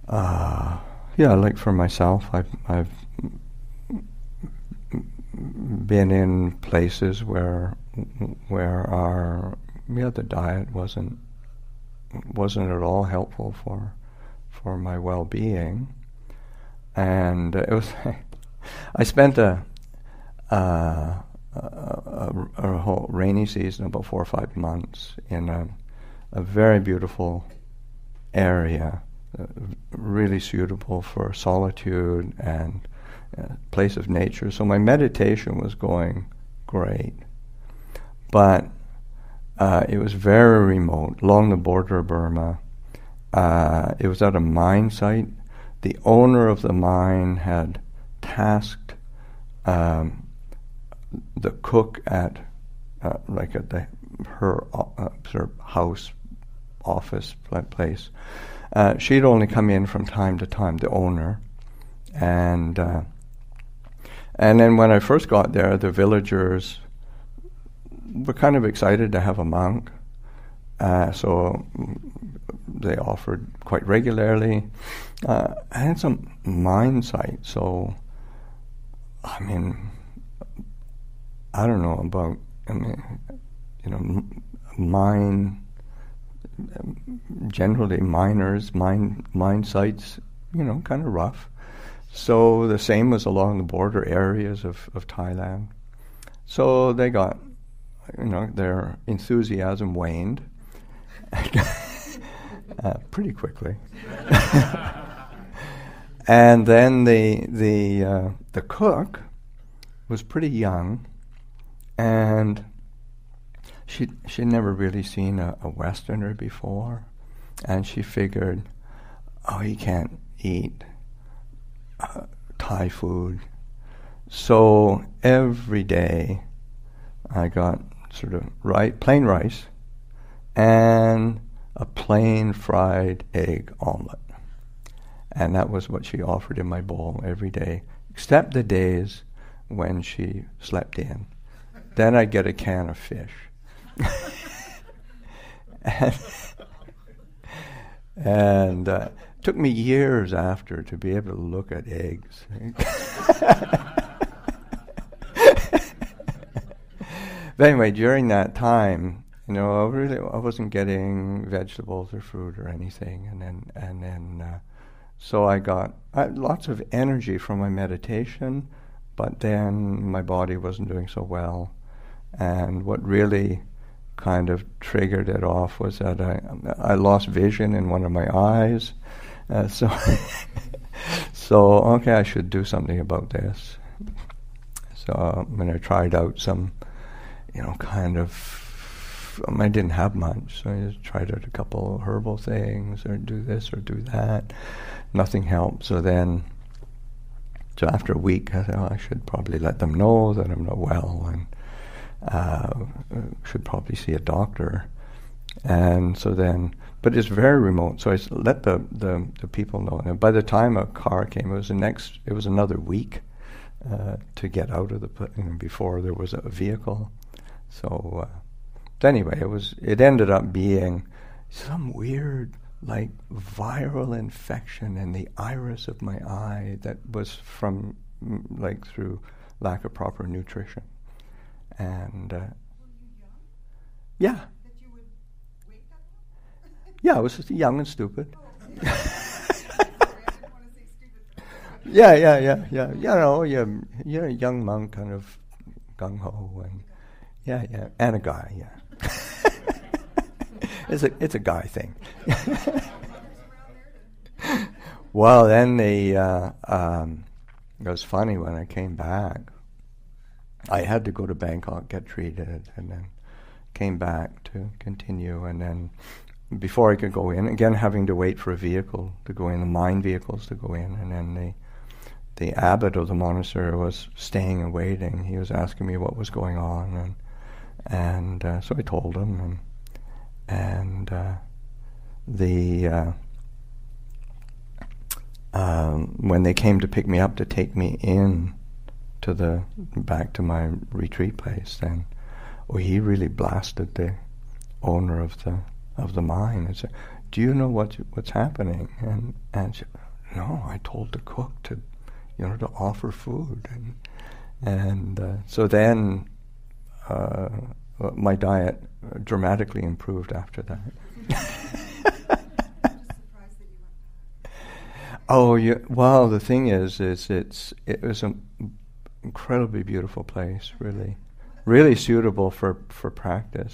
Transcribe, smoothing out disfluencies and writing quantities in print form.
Yeah, like for myself, I've been in places where the diet wasn't at all helpful for my well-being, and it was I spent a whole rainy season, about 4 or 5 months, in a very beautiful area, really suitable for solitude and place of nature. So my meditation was going great, but it was very remote, along the border of Burma. It was at a mine site. The owner of the mine had tasked the cook at her sort of house, office place. She'd only come in from time to time, the owner, and then when I first got there, the villagers were kind of excited to have a monk, so they offered quite regularly. And it's a mine site, so I mean, I don't know about, mine, generally miners, mine sites, kind of rough. So the same was along the border areas of Thailand. So they got, their enthusiasm waned pretty quickly. And then the cook was pretty young, and she'd never really seen a Westerner before, and she figured, oh, he can't eat Thai food. So every day I got sort of plain rice and a plain fried egg omelet. And that was what she offered in my bowl every day, except the days when she slept in. Then I'd get a can of fish. and it took me years after to be able to look at eggs. But anyway, during that time, I wasn't getting vegetables or fruit or anything, and then so I got lots of energy from my meditation, but then my body wasn't doing so well, and what really kind of triggered it off was that I lost vision in one of my eyes, so okay, I should do something about this. So when I tried out some, I didn't have much, so I just tried out a couple of herbal things, or do this or do that. Nothing helped. So after a week, I thought, I should probably let them know that I'm not well, and should probably see a doctor. And so then, but it's very remote, so I let the people know. And by the time a car came, it was another week to get out of before there was a vehicle. So anyway, it ended up being some weird, like, viral infection in the iris of my eye that was from, through lack of proper nutrition. And were you young? Yeah. That you would wake up? Yeah, I was just young and stupid. Oh, sorry, I didn't want to say stupid. Yeah. You're a young monk, kind of gung-ho, and and a guy, yeah. It's a guy thing. Well, then it was funny when I came back. I had to go to Bangkok, get treated, and then came back to continue. And then before I could go in, again having to wait for a vehicle to go in, the mine vehicles to go in, and then the abbot of the monastery was staying and waiting. He was asking me what was going on, and so I told him, and when they came to pick me up to take me in back to my retreat place, then he really blasted the owner of the mine and said, do you know what's happening? And she, no, I told the cook to, to offer food. And so then my diet dramatically improved after that. Oh, yeah. Well, the thing is it was an incredibly beautiful place, really suitable for practice.